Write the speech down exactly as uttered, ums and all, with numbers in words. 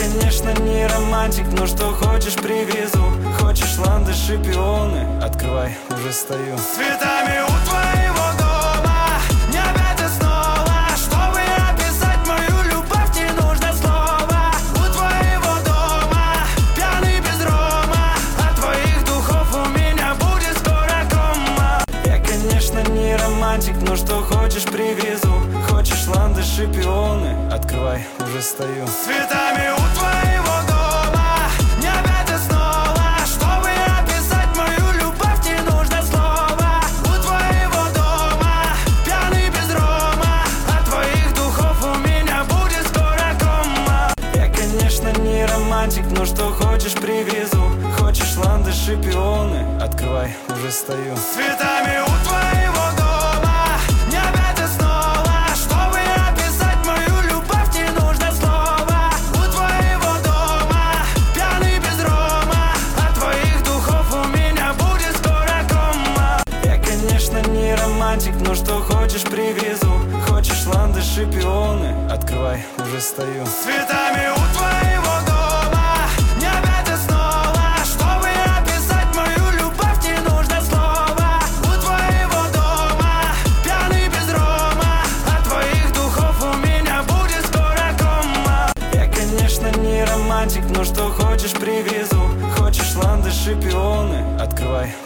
конечно, не романтик, но что хочешь привезу. Хочешь ландыши, пионы? Открывай, уже стою. С цветами у твоего дома, не опять и снова. Чтобы описать мою любовь, не нужно слова. У твоего дома, пьяный без рома. От твоих духов у меня будет скоро кома. Я, конечно, не романтик, но что хочешь привезу. Хочешь ландыши, пионы? Открывай, уже стою. С цветами у твоего дома, не опять и снова. Чтобы описать мою любовь, не нужно слова. У твоего дома, пьяный без рома. От твоих духов у меня будет скоро кома. Я, конечно, не романтик, но что хочешь привезу. Хочешь ландыши, пионы? Открывай, уже стою. С цветами у твоего дома, не опять и снова. Чтобы описать мою любовь, не нужно слова. У твоего дома, пьяный без рома. От твоих духов у меня будет скоро кома. Я, конечно, не романтик, но что хочешь привезу. Хочешь ландыши, пионы? Открывай, уже стою. С цветами у твоего дома, не опять и снова. Чтобы описать мою любовь, не нужно слова. У твоего дома, пьяный без рома. От твоих духов у меня будет скоро кома. Я, конечно, не романтик, но что хочешь привезу. Хочешь ландыши, пионы? Открывай,